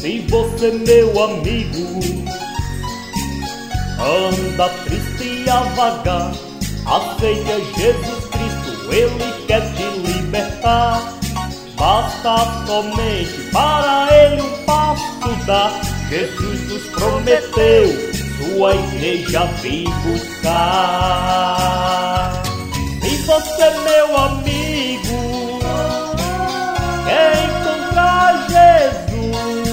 Se você, meu amigo, anda triste e a vagar, aceite a Jesus Cristo, Ele quer te libertar. Basta somente para Ele um passo dar. Jesus nos prometeu, sua igreja vem buscar. Se você, meu amigo, quer encontrar Jesus,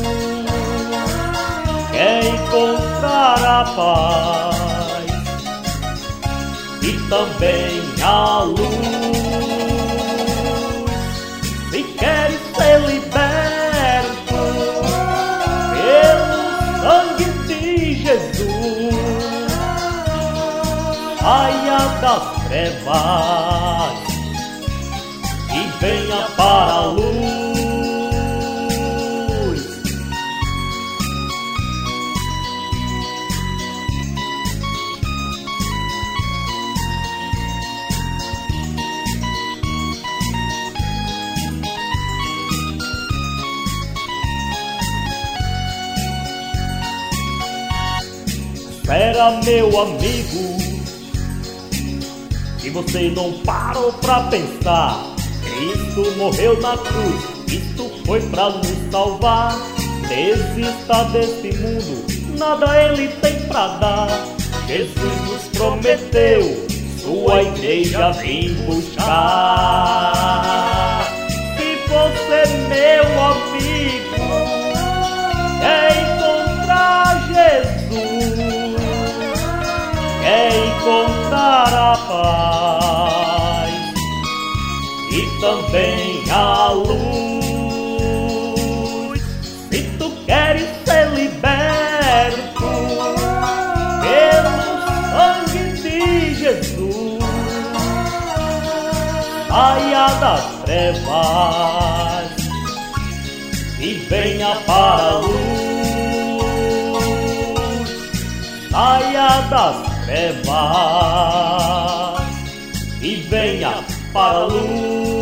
quer encontrar a paz e também a luz, se quer ser liberto pelo sangue de Jesus, saia das trevas e venha para a luz. Espera, meu amigo, que você não parou pra pensar. Cristo morreu na cruz, Cristo foi pra nos salvar. Desista desse mundo, nada Ele tem pra dar. Jesus nos prometeu, sua igreja vem buscar. Se você, meu amigo, quer encontrar Jesus, quer encontrar a paz e também a luz, se tu queres ser liberto pelo sangue de Jesus, saia das trevas e venha para a luz, saia das trevas e venha para a luz.